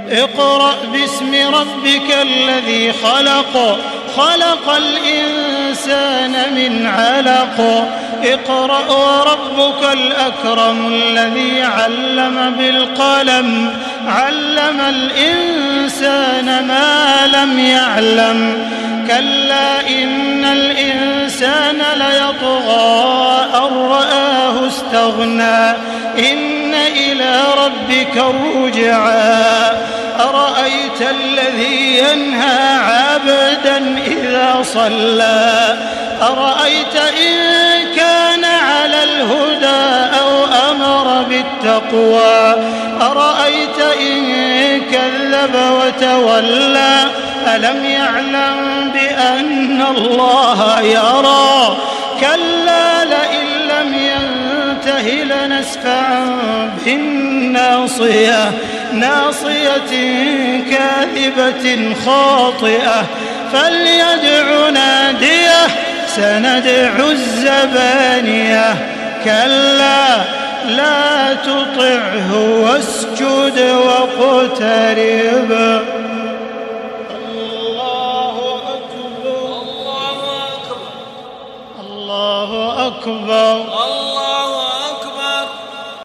اقرأ باسم ربك الذي خلق خلق الإنسان من علق اقرأ وربك الأكرم الذي علم بالقلم علم الإنسان ما لم يعلم كلا إن الإنسان ليطغى أن رآه استغنى إن إلى ربك الرجعى أرأيت الذي ينهى عبدا إذا صلى أرأيت إن كان على الهدى أو أمر بالتقوى أرأيت إن كذب وتولى ألم يعلم بأن الله يرى كلا لئن لم ينته لنسفعا بالناصية ناصية كاذبة خاطئة فليدع ناديه سندع الزبانية كلا لا تطعه واسجد واقترب. الله أكبر الله أكبر.